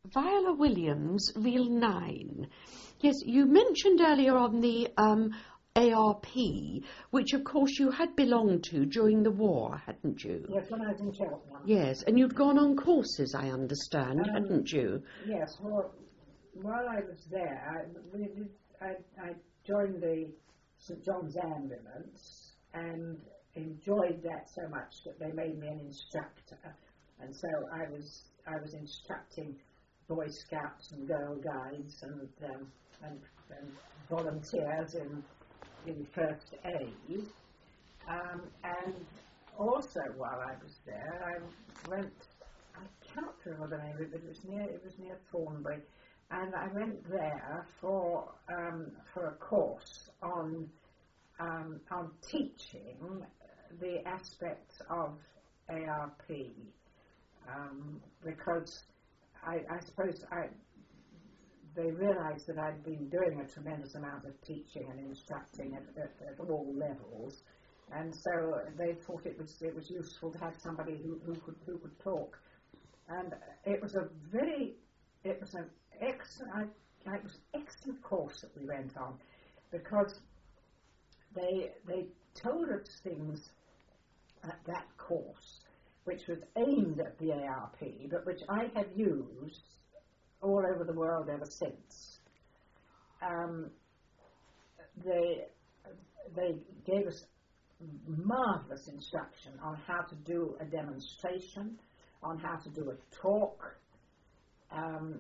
Viola Williams, Reel 9. Yes, you mentioned earlier on the ARP, which of course you had belonged to during the war, hadn't you? Yes, when I was in Cheltenham. Yes, and you'd gone on courses, I understand, hadn't you? Yes, well, while I was there, I joined the St John's Ambulance and enjoyed that so much that they made me an instructor. And so I was instructing Boy Scouts and Girl Guides and volunteers in first aid. And also while I was there, I can't remember the name of it, but it was near Thornbury, and I went there for a course on teaching the aspects of ARP, because I suppose they realised that I'd been doing a tremendous amount of teaching and instructing at all levels, and so they thought it was useful to have somebody who could talk. And it was an excellent course that we went on, because they told us things at that course which was aimed at the ARP, but which I have used all over the world ever since. They gave us marvellous instruction on how to do a demonstration, on how to do a talk, and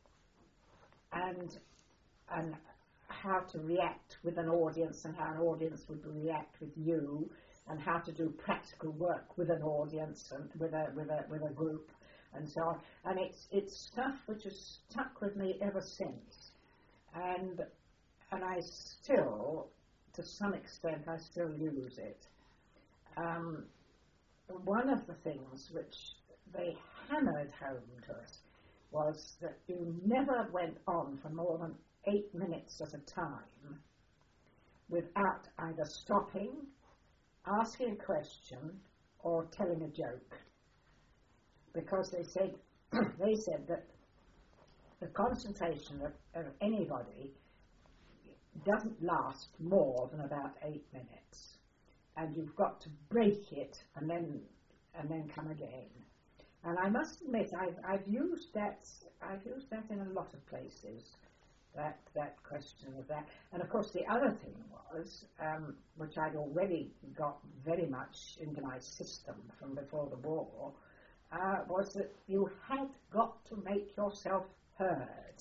how to react with an audience, and how an audience would react with you, and how to do practical work with an audience and with a group, and so on. And it's stuff which has stuck with me ever since, and I still, to some extent, I still use it. One of the things which they hammered home to us was that you never went on for more than 8 minutes at a time without either stopping, asking a question, or telling a joke, because they said that the concentration of anybody doesn't last more than about 8 minutes, and you've got to break it and then come again. And I must admit, I've used that in a lot of places. That question of that, and of course the other thing was, which I'd already got very much into my system from before the war, was that you had got to make yourself heard.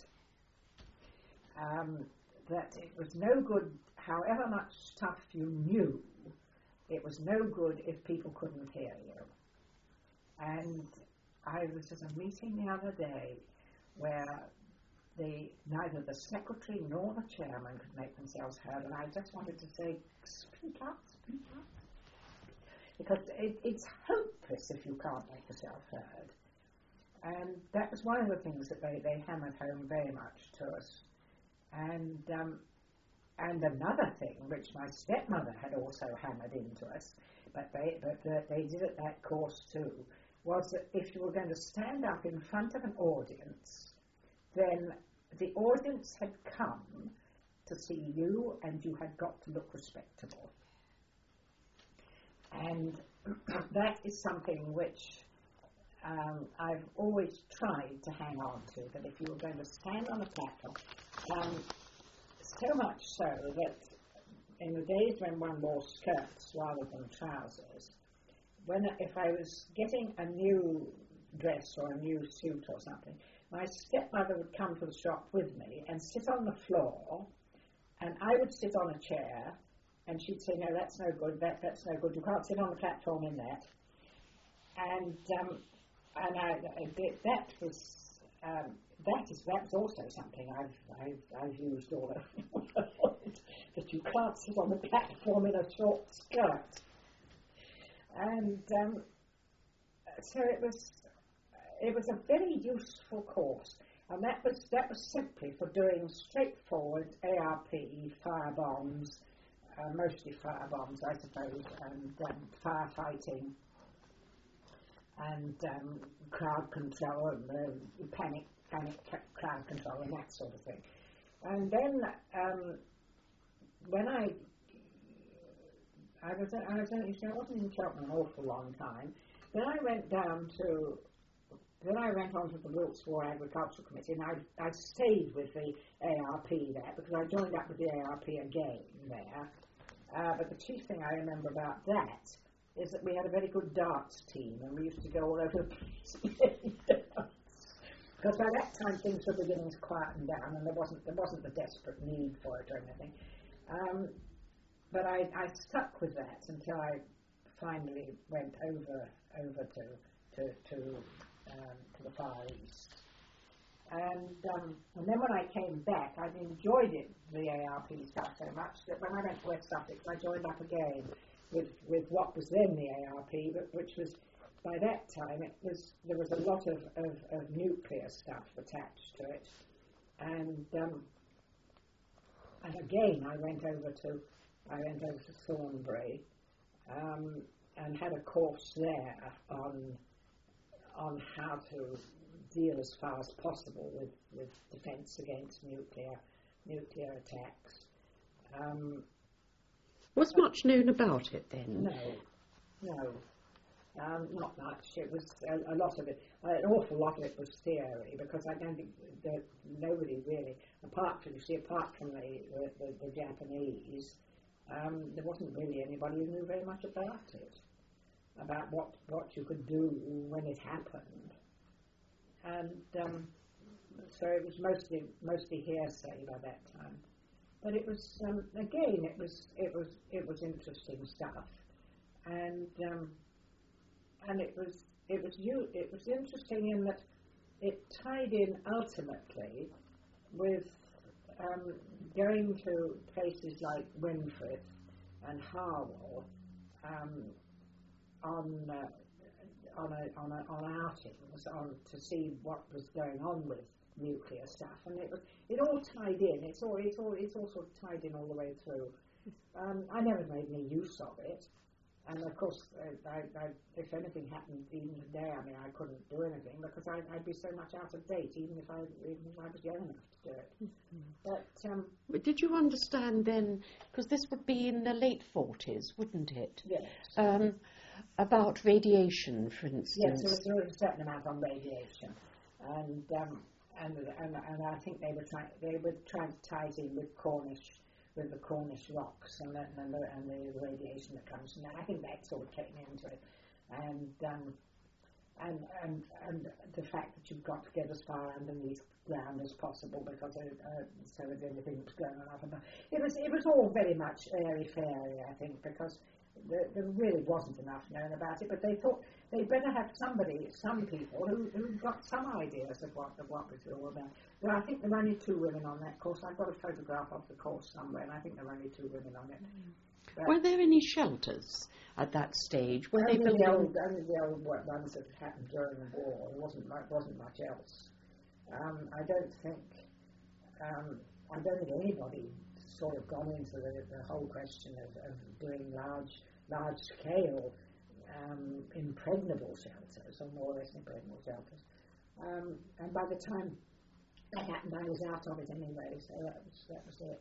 That it was no good, however much stuff you knew, it was no good if people couldn't hear you. And I was at a meeting the other day where neither the secretary nor the chairman could make themselves heard, and I just wanted to say, speak up, because it's hopeless if you can't make yourself heard. And that was one of the things that they hammered home very much to us. And another thing which my stepmother had also hammered into us, but they did at that course too, was that if you were going to stand up in front of an audience, then the audience had come to see you, and you had got to look respectable. And that is something which I've always tried to hang on to, that if you were going to stand on a platform, so much so that in the days when one wore skirts rather than trousers, if I was getting a new dress or a new suit or something, my stepmother would come to the shop with me and sit on the floor, and I would sit on a chair, and she'd say, no, that's no good, that's no good, you can't sit on the platform in that. And that was also something I've used all over the world, that you can't sit on the platform in a short skirt. And so it was a very useful course, and that was simply for doing straightforward ARP, firebombs, mostly firebombs, I suppose, and firefighting, and crowd control and panic crowd control and that sort of thing. And then when I wasn't in Cheltenham an awful long time. Then I went on to the Wilts War Agricultural Committee, and I stayed with the ARP there because I joined up with the ARP again there. But the chief thing I remember about that is that we had a very good darts team, and we used to go all over the place playing darts. Because by that time things were beginning to quieten down, and there wasn't the desperate need for it or anything. But I stuck with that until I finally went over to the Far East. And then when I came back, I'd enjoyed it, the ARP stuff so much that when I went to West Sussex, I joined up again with what was then the ARP, but which was, by that time, there was a lot of nuclear stuff attached to it. And again, I went over to Thornbury and had a course there on how to deal as far as possible with defence against nuclear attacks. Was much known about it then? No, not much. It was a lot of it. An awful lot of it was theory, because I don't think that nobody really, apart from the Japanese, there wasn't really anybody who knew very much about it, about what you could do when it happened. And so it was mostly hearsay by that time. But it was again, it was interesting stuff, and it was interesting in that it tied in ultimately with going to places like Winfrith and Harwell on outings to see what was going on with nuclear stuff, and it all tied in. It's all sort of tied in all the way through. I never made any use of it, and of course, if anything happened even today, I mean, I couldn't do anything because I'd be so much out of date, even if I was young enough to do it. But did you understand then? Because this would be in the late 40s, wouldn't it? Yes. About radiation, for instance. Yes, there was a certain amount on radiation, and I think they were trying to tie it in with the Cornish rocks and the radiation that comes from that. I think that sort of came into it, and the fact that you've got to get as far underneath ground as possible because so that everything was going on up and down. It was all very much airy-fairy, I think, because there really wasn't enough known about it, but they thought they'd better have some people who got some ideas of what was all about. Well, I think there were only 2 women on that course. I've got a photograph of the course somewhere, and I think there were only 2 women on it. Were there any shelters at that stage? Were only the old ones that happened during the war. There wasn't much else. I don't think anybody sort of gone into the whole question of doing large scale impregnable shelters, or more or less impregnable shelters. And by the time that happened, I was out of it anyway, so that was it.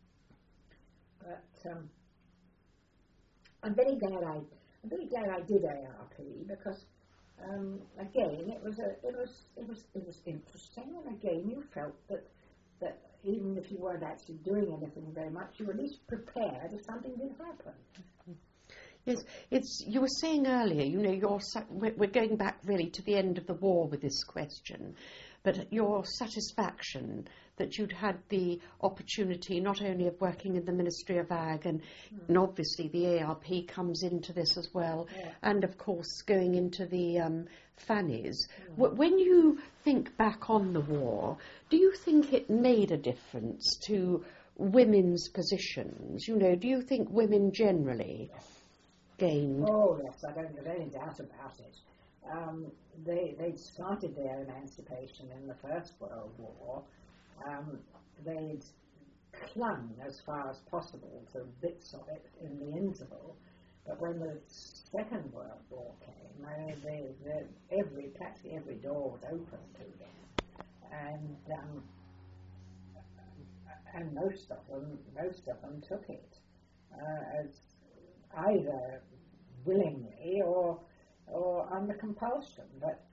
But I'm very glad I did ARP, because again it was interesting, and again you felt that even if you weren't actually doing anything very much, you were at least prepared if something did happen. Yes, you were saying earlier, we're going back really to the end of the war with this question, but your satisfaction that you'd had the opportunity not only of working in the Ministry of Ag, and obviously the ARP comes into this as well, and of course going into the Fannies. When you think back on the war, do you think it made a difference to women's positions? Do you think women generally gained? Oh yes, I don't have any doubt about it. They'd started their emancipation in the First World War. They'd clung as far as possible to bits of it in the interval, But when the Second World War came, practically every door was open to them, and most of them took it as either willingly or under compulsion. But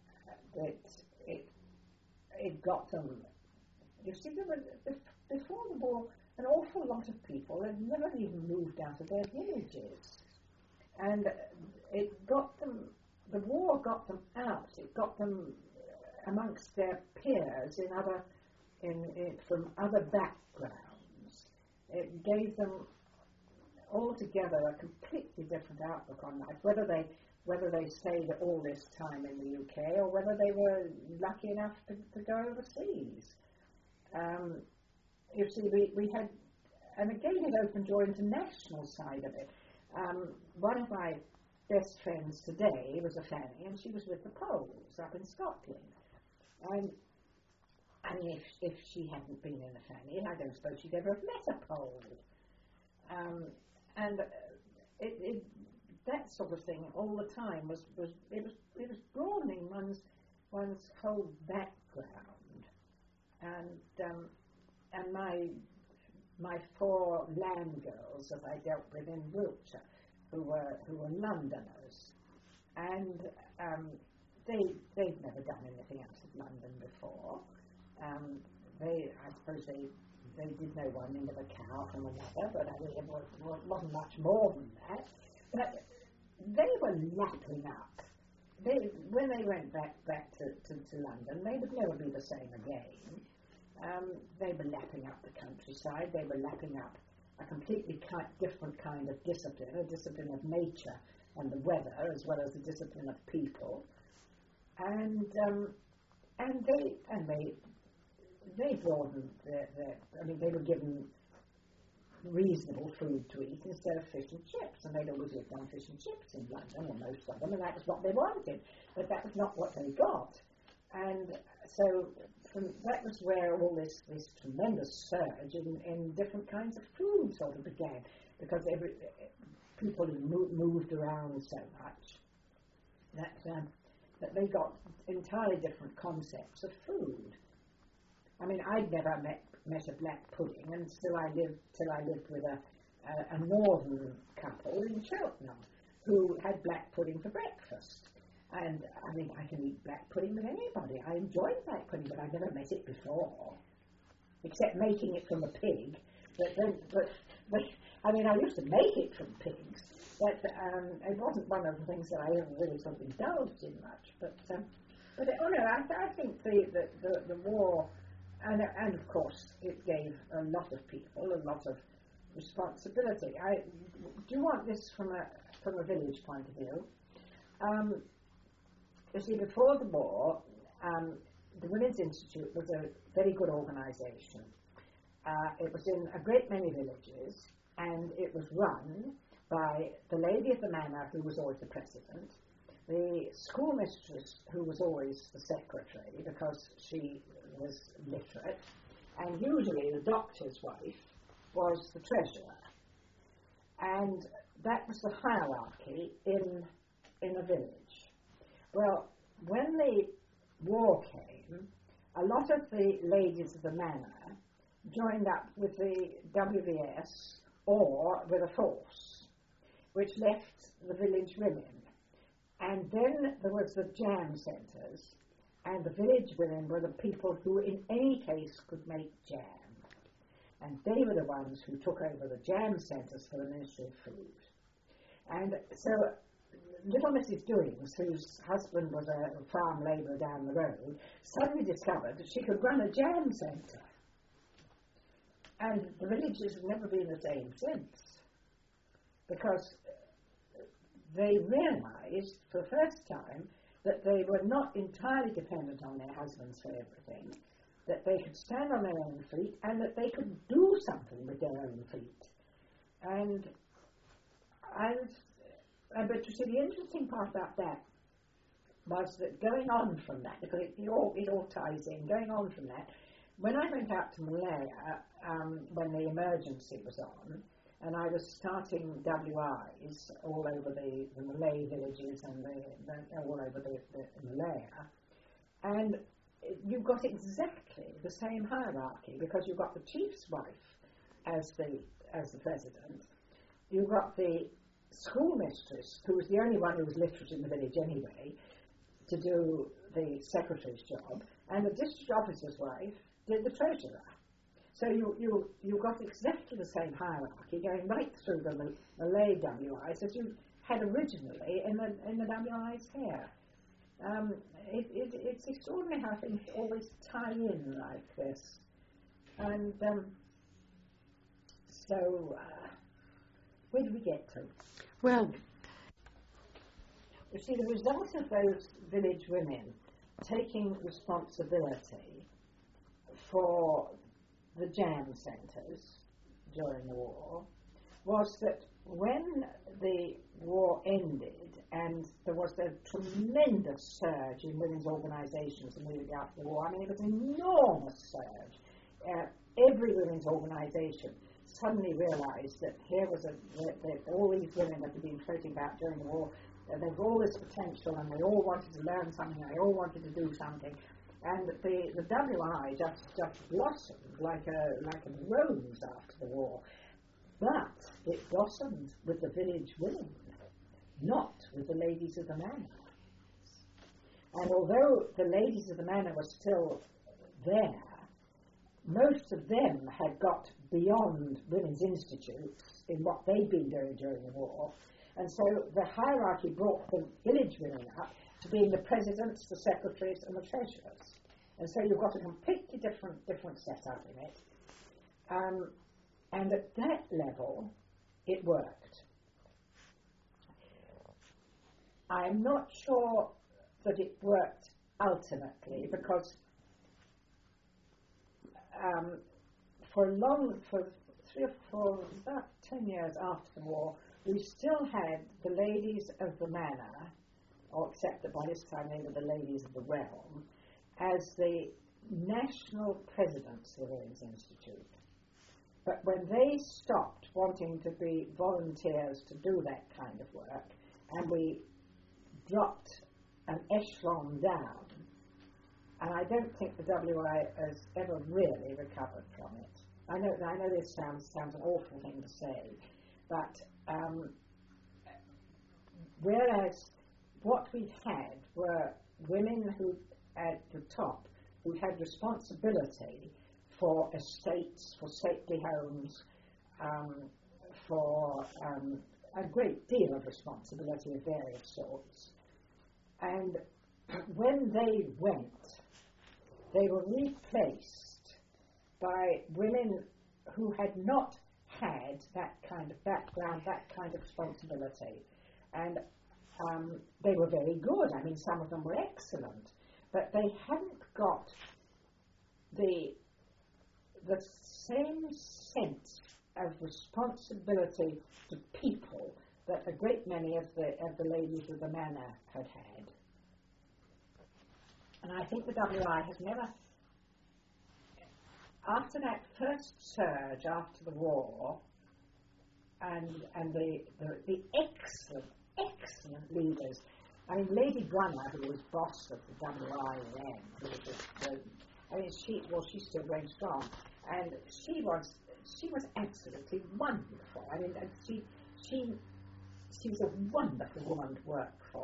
it got them. You see, before the war, an awful lot of people had never even moved out of their villages, and it got them. The war got them out. It got them amongst their peers from other backgrounds. It gave them altogether a completely different outlook on life, whether they stayed all this time in the UK or whether they were lucky enough to go overseas. You see, we had, and again it opened your international side of it. One of my best friends today was a Fanny, and she was with the Poles up in Scotland. And if she hadn't been in a Fanny, I don't suppose she'd ever have met a Pole. And that sort of thing all the time was broadening one's whole background. And my four land girls that I dealt with in Wiltshire, who were Londoners, and they'd never done anything out of London before. I suppose they did know one end of a cow from another, but I mean, it wasn't much more than that. But they were lapping up. When they went back to London, they would never be the same again. They were lapping up the countryside. They were lapping up a completely different kind of discipline, a discipline of nature and the weather, as well as the discipline of people. And they broadened they were given reasonable food to eat instead of fish and chips, and they'd always lived on fish and chips in London, or most of them, and that was what they wanted, but that was not what they got. And so that was where all this tremendous surge in different kinds of food sort of began, because people moved around so much that they got entirely different concepts of food. I mean, I'd never met a black pudding until I lived with a northern couple in Cheltenham who had black pudding for breakfast. And I mean, I can eat black pudding with anybody. I enjoy black pudding, but I've never met it before, except making it from a pig. But I mean, I used to make it from pigs, but it wasn't one of the things that I ever really sort of indulged in much. But I think the war. And of course, it gave a lot of people a lot of responsibility. Do you want this from a village point of view? You see, before the war, the Women's Institute was a very good organisation. It was in a great many villages, and it was run by the lady of the manor, who was always the president, the schoolmistress, who was always the secretary because she was literate, and usually the doctor's wife was the treasurer. And that was the hierarchy in a village. Well, when the war came, a lot of the ladies of the manor joined up with the WVS or with a force, which left the village women. And then there was the jam centres, and the village women were the people who in any case could make jam. And they were the ones who took over the jam centres for the Ministry of Food. And so little Mrs. Doings, whose husband was a farm labourer down the road, suddenly discovered that she could run a jam centre. And the villages have never been the same since, because they realised for the first time that they were not entirely dependent on their husbands for everything, that they could stand on their own feet, and that they could do something with their own feet. But you see, the interesting part about that was that going on from that, because it all ties in, going on from that, when I went out to Malaya, when the emergency was on, and I was starting WIs all over the Malay villages and all over the Malaya, and you've got exactly the same hierarchy, because you've got the chief's wife as the president, you've got the schoolmistress, who was the only one who was literate in the village anyway, to do the secretary's job, and the district officer's wife did the treasurer. So you got exactly the same hierarchy going right through the Malay WIs as you had originally in the WIs here. It's extraordinary how things always tie in like this. And so where did we get to? Well, you see, the result of those village women taking responsibility for the jam centres during the war was that when the war ended and there was a tremendous surge in women's organisations immediately after the war, I mean, it was an enormous surge. Every women's organisation suddenly realised that here was that all these women that had been floating about during the war, there was all this potential, and they all wanted to learn something, and they all wanted to do something. And the WI just blossomed like a rose after the war. But it blossomed with the village women, not with the ladies of the manor. And although the ladies of the manor were still there, most of them had got beyond women's institutes in what they'd been doing during the war. And so the hierarchy brought the village women up to being the presidents, the secretaries, and the treasurers. And so you've got a completely different setup in it. And at that level, it worked. I'm not sure that it worked ultimately, because for about 10 years after the war, we still had the ladies of the manor, or except that by this time they were the ladies of the realm, as the national presidents of the Women's Institute. But when they stopped wanting to be volunteers to do that kind of work, and we dropped an echelon down, and I don't think the WI has ever really recovered from it. I know this sounds an awful thing to say, but whereas what we had were women who, at the top, who had responsibility for estates, for stately homes, for a great deal of responsibility of various sorts. And when they went, they were replaced by women who had not had that kind of background, that kind of responsibility. And they were very good. I mean, some of them were excellent, but they hadn't got the same sense of responsibility to people that a great many of the ladies of the manor had had. And I think the WI has never, after that first surge after the war, and the excellent leaders. I mean, Lady Brunner, who was boss of the WI then, she's still going strong, and she was absolutely wonderful. I mean, she was a wonderful woman to work for,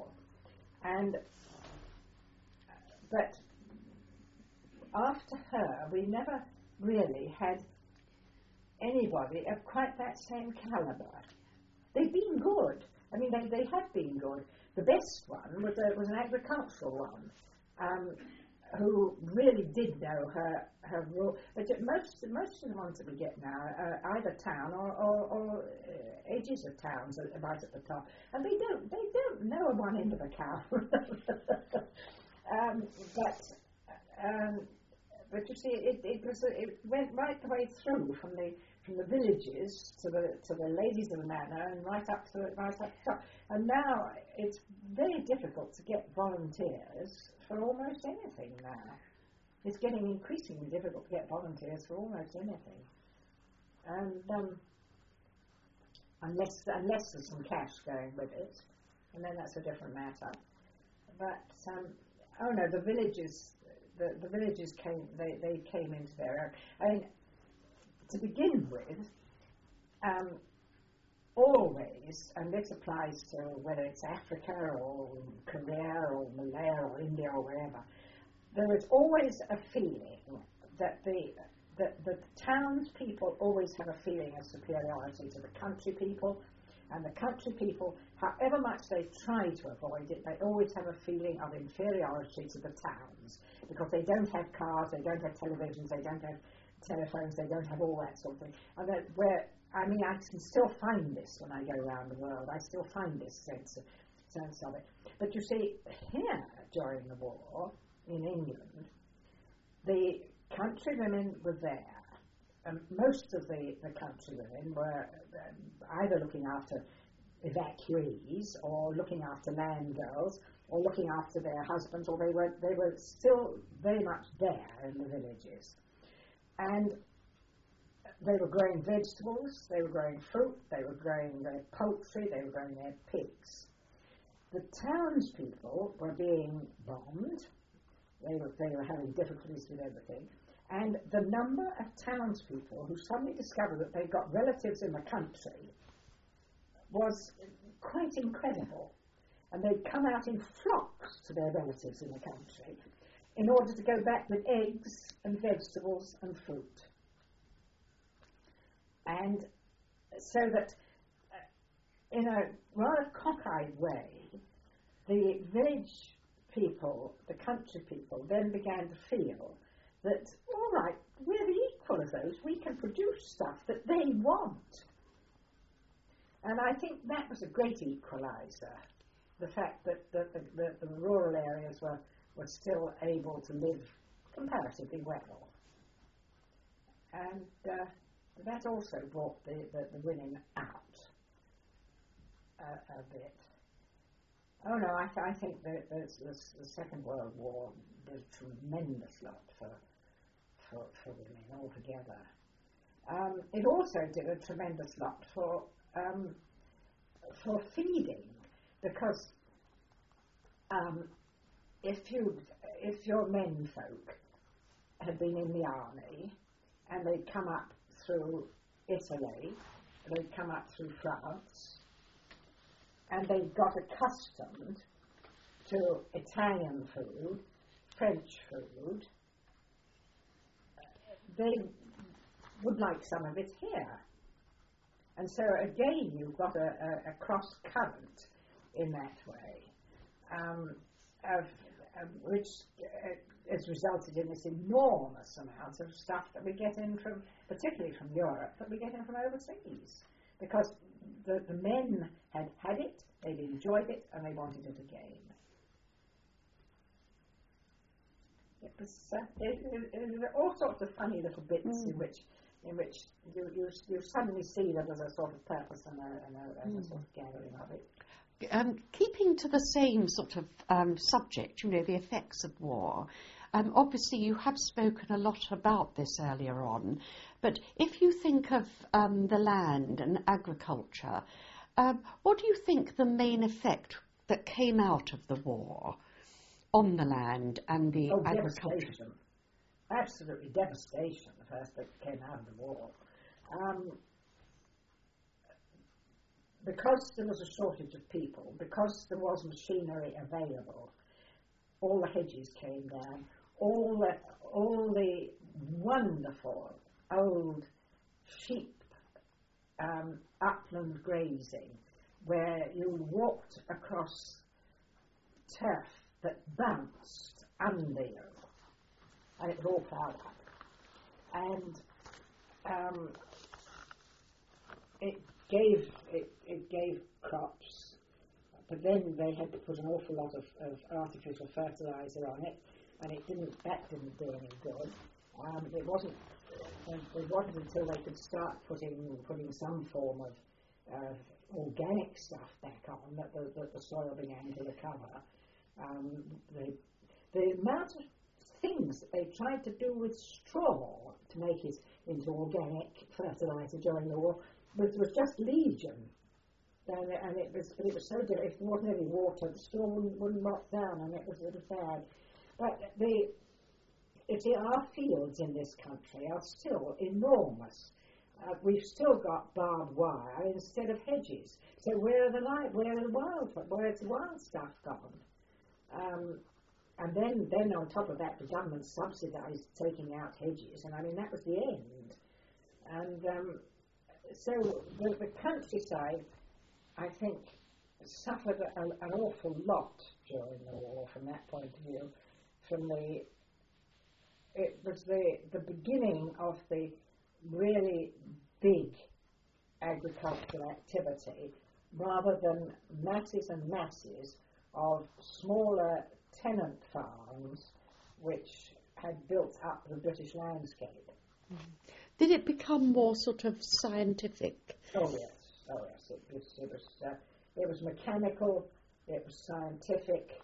but after her, we never really had anybody of quite that same calibre. They've been good. I mean, they have been good. The best one was an agricultural one, who really did know her rule. But most of the ones that we get now are either town or edges of towns right at the top, and they don't know one end of a cow. But you see, it went right the way through from the villages to the ladies of the manor and right up to the top. And now it's very difficult to get volunteers for almost anything now. It's getting increasingly difficult to get volunteers for almost anything. And unless there's some cash going with it, and then that's a different matter. But the villages came. They came into their own. I mean, to begin with, always, and this applies to whether it's Africa or Korea or Malaya or India or wherever, there is always a feeling that the townspeople always have a feeling of superiority to the country people, and the country people, however much they try to avoid it, they always have a feeling of inferiority to the towns, because they don't have cars, they don't have televisions, they don't have telephones, they don't have all that sort of thing. And that I can still find this when I go around the world. I still find this sense of it. But you see, here during the war in England, the country women were there. Most of the country women were either looking after evacuees or looking after land girls or looking after their husbands, or they were still very much there in the villages. And they were growing vegetables, they were growing fruit, they were growing their poultry, they were growing their pigs. The townspeople were being bombed, they were having difficulties with everything, and the number of townspeople who suddenly discovered that they'd got relatives in the country was quite incredible. And they'd come out in flocks to their relatives in the country in order to go back with eggs and vegetables and fruit. And so that, in a rather cockeyed way, the village people, the country people, then began to feel that, all right, we're the equal of those. We can produce stuff that they want. And I think that was a great equaliser, the fact that the rural areas were still able to live comparatively well. And that also brought the women out a bit. Oh no, I think that the Second World War did a tremendous lot for women altogether. It also did a tremendous lot for feeding, because if your menfolk had been in the army and they'd come up through Italy, they'd come up through France, and they got accustomed to Italian food, French food, they would like some of it here. And so again, you've got a cross current in that way, which has resulted in this enormous amount of stuff that we get in from, particularly from Europe, that we get in from overseas. Because the men had it, they'd enjoyed it, and they wanted it again. It was all sorts of funny little bits in which you suddenly see that there's a sort of purpose and a sort of gathering of it. Keeping to the same sort of subject, the effects of war, obviously you have spoken a lot about this earlier on, but if you think of the land and agriculture, what do you think the main effect that came out of the war on the land and the agriculture? Devastation. Absolutely devastation, the first that came out of the war. Because there was a shortage of people, because there was machinery available, all the hedges came down, all the wonderful old sheep upland grazing, where you walked across turf that bounced under you, and it was all ploughed up. And it gave crops, but then they had to put an awful lot of artificial fertilizer on it, and that didn't do any good. It wasn't until they could start putting some form of organic stuff back on that the soil began to recover. The amount of things that they tried to do with straw to make it into organic fertilizer during the war was just legion. And it was so good. If there wasn't any water, the storm wouldn't rot down, and it was bad. But our fields in this country are still enormous. We've still got barbed wire instead of hedges. So where's the wild stuff gone? And then on top of that, the government subsidised taking out hedges, and I mean that was the end. And so the countryside, I think, suffered an awful lot during the war from that point of view. It was the beginning of the really big agricultural activity, rather than masses and masses of smaller tenant farms which had built up the British landscape. Did it become more sort of scientific? Oh yes. It was mechanical. It was scientific,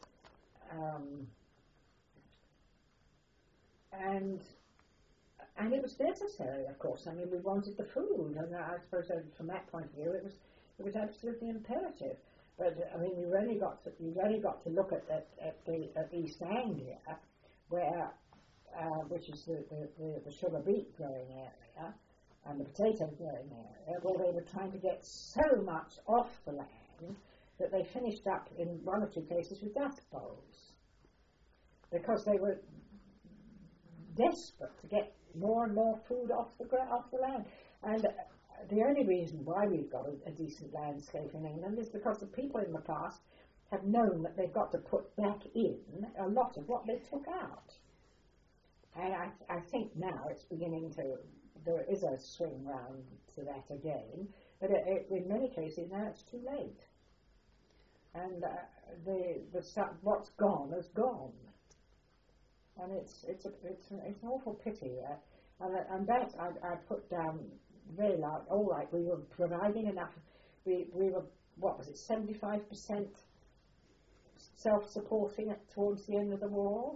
and it was necessary, of course. I mean, we wanted the food, and I suppose from that point of view, it was absolutely imperative. But I mean, you really got to look at East Anglia, where which is the sugar beet growing area and the potato growing area, where they were trying to get so much off the land that they finished up in one or two cases with dust bowls, because they were desperate to get more and more food off the land. And the only reason why we've got a decent landscape in England is because the people in the past have known that they've got to put back in a lot of what they took out. And I think now it's beginning to, there is a swing round to that again, but in many cases now it's too late. And what's gone is gone. And it's an awful pity. And that I put down very loud. All right, we were providing enough. We were, what was it, 75% self-supporting towards the end of the war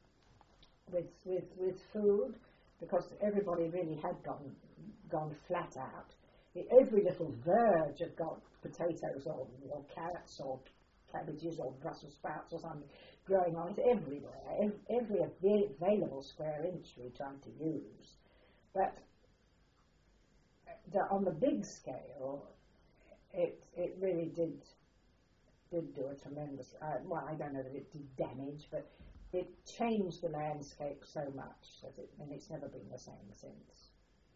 with food, because everybody really had gone flat out. Every little verge had got potatoes or carrots or cabbages or Brussels sprouts or something growing on it everywhere. Every available square inch we tried to use. But on the big scale, it really did do a tremendous, well, I don't know that it did damage, but it changed the landscape so much and it's never been the same since.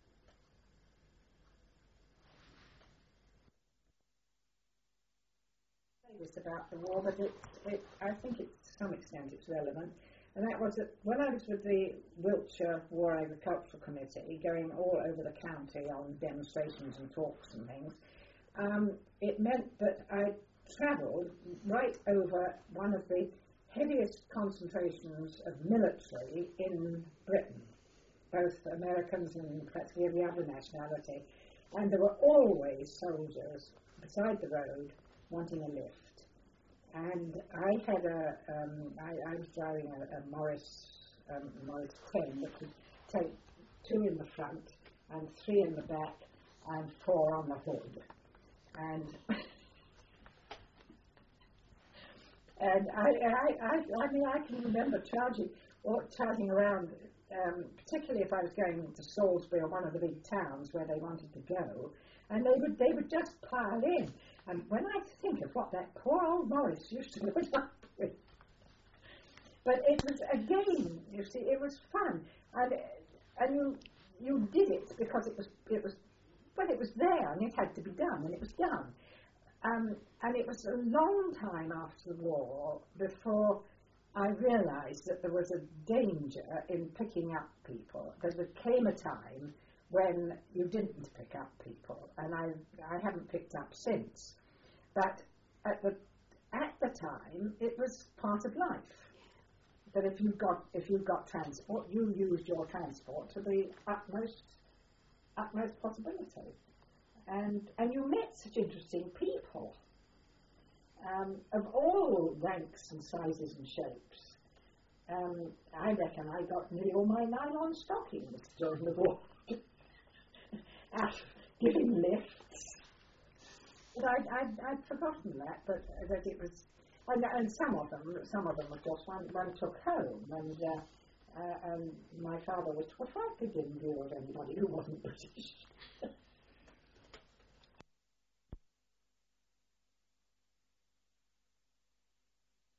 It's about the war, but I think to some extent it's relevant. And that was that when I was with the Wiltshire War Agricultural Committee, going all over the county on demonstrations and talks and things, it meant that I travelled right over one of the heaviest concentrations of military in Britain, both Americans and practically every other nationality. And there were always soldiers beside the road wanting a lift. And I had I was driving a Morris 10 that could take 2 in the front and 3 in the back and 4 on the hood. And I mean, I can remember charging around, particularly if I was going to Salisbury or one of the big towns where they wanted to go, and they would just pile in. And when I think of what that poor old Morris used to put up with, but it was, again, you see, it was fun, and you did it because it was there and it had to be done, and it was done. And it was a long time after the war before I realised that there was a danger in picking up people. There came a time when you didn't pick up people, and I haven't picked up since. But at the time, it was part of life. That if you got transport, you used your transport to the utmost possibility, and you met such interesting people of all ranks and sizes and shapes. I reckon I got nearly all my nylon stockings during the war. Giving lifts But I'd forgotten that, but that it was, and some of them, of course, one took home, and my father was, well, I didn't deal with anybody who wasn't British.